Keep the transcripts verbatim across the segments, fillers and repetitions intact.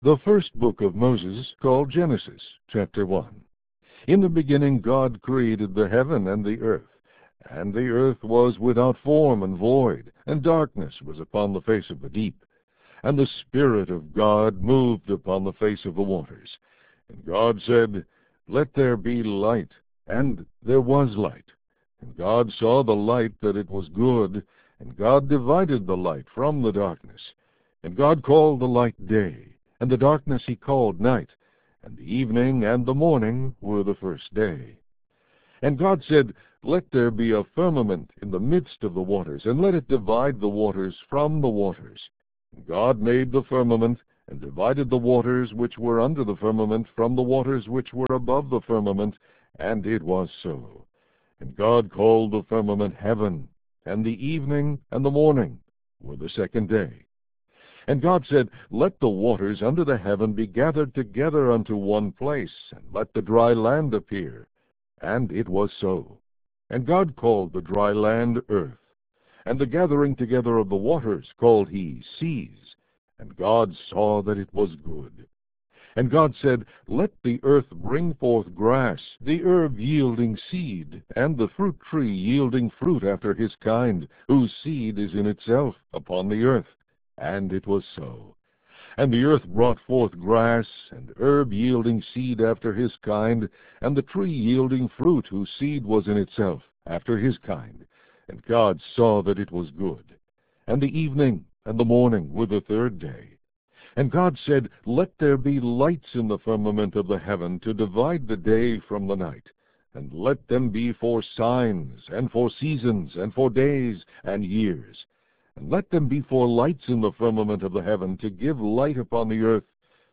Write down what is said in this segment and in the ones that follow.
The first book of Moses, called Genesis, chapter one. In the beginning God created the heaven and the earth. And the earth was without form and void, and darkness was upon the face of the deep. And the Spirit of God moved upon the face of the waters. And God said, Let there be light. And there was light. And God saw the light that it was good, and God divided the light from the darkness. And God called the light day, and the darkness he called night, and the evening and the morning were the first day. And God said, Let there be a firmament in the midst of the waters, and let it divide the waters from the waters. And God made the firmament, and divided the waters which were under the firmament from the waters which were above the firmament, and it was so. And God called the firmament heaven, and the evening and the morning were the second day. And God said, Let the waters under the heaven be gathered together unto one place, and let the dry land appear. And it was so. And God called the dry land earth, and the gathering together of the waters called he seas. And God saw that it was good. And God said, Let the earth bring forth grass, the herb yielding seed, and the fruit tree yielding fruit after his kind, whose seed is in itself upon the earth. And it was so. And the earth brought forth grass, and herb yielding seed after his kind, and the tree yielding fruit, whose seed was in itself after his kind. And God saw that it was good. And the evening and the morning were the third day. And God said, Let there be lights in the firmament of the heaven, to divide the day from the night. And let them be for signs, and for seasons, and for days, and years. And let them be for lights in the firmament of the heaven, to give light upon the earth.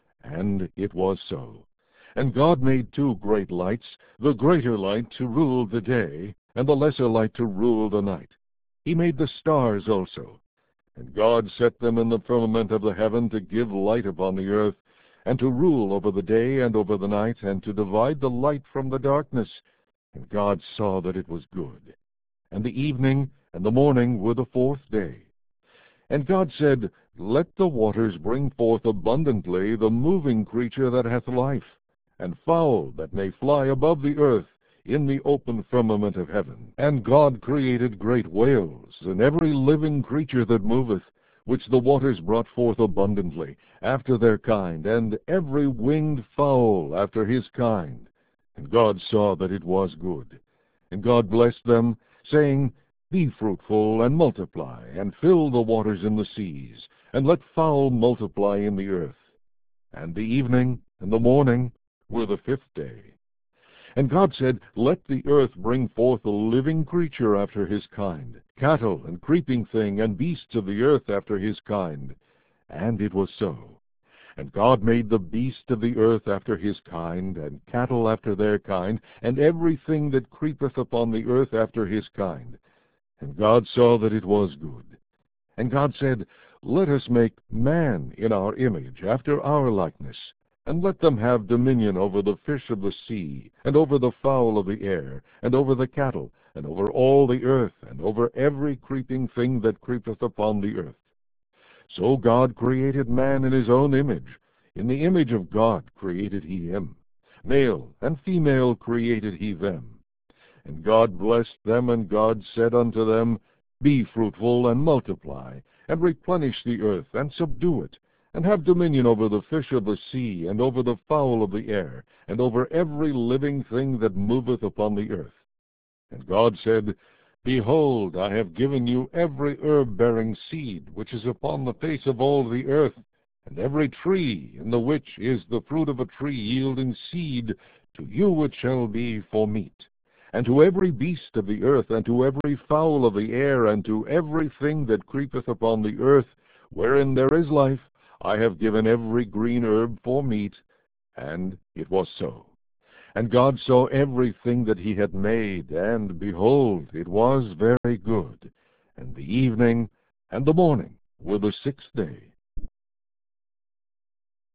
And it was so. And God made two great lights, the greater light to rule the day, and the lesser light to rule the night. He made the stars also. And God set them in the firmament of the heaven to give light upon the earth, and to rule over the day and over the night, and to divide the light from the darkness. And God saw that it was good. And the evening and the morning were the fourth day. And God said, Let the waters bring forth abundantly the moving creature that hath life, and fowl that may fly above the earth in the open firmament of heaven. And God created great whales, and every living creature that moveth, which the waters brought forth abundantly, after their kind, and every winged fowl after his kind. And God saw that it was good. And God blessed them, saying, Be fruitful, and multiply, and fill the waters in the seas, and let fowl multiply in the earth. And the evening and the morning were the fifth day. And God said, Let the earth bring forth a living creature after his kind, cattle, and creeping thing, and beasts of the earth after his kind. And it was so. And God made the beast of the earth after his kind, and cattle after their kind, and everything that creepeth upon the earth after his kind. And God saw that it was good. And God said, Let us make man in our image, after our likeness, and let them have dominion over the fish of the sea, and over the fowl of the air, and over the cattle, and over all the earth, and over every creeping thing that creepeth upon the earth. So God created man in his own image. In the image of God created he him. Male and female created he them. And God blessed them, and God said unto them, Be fruitful, and multiply, and replenish the earth, and subdue it, and have dominion over the fish of the sea, and over the fowl of the air, and over every living thing that moveth upon the earth. And God said, Behold, I have given you every herb-bearing seed, which is upon the face of all the earth, and every tree, in the which is the fruit of a tree yielding seed, to you it shall be for meat. And to every beast of the earth, and to every fowl of the air, and to every thing that creepeth upon the earth, wherein there is life, I have given every green herb for meat. And it was so. And God saw everything that he had made, and, behold, it was very good. And the evening and the morning were the sixth day.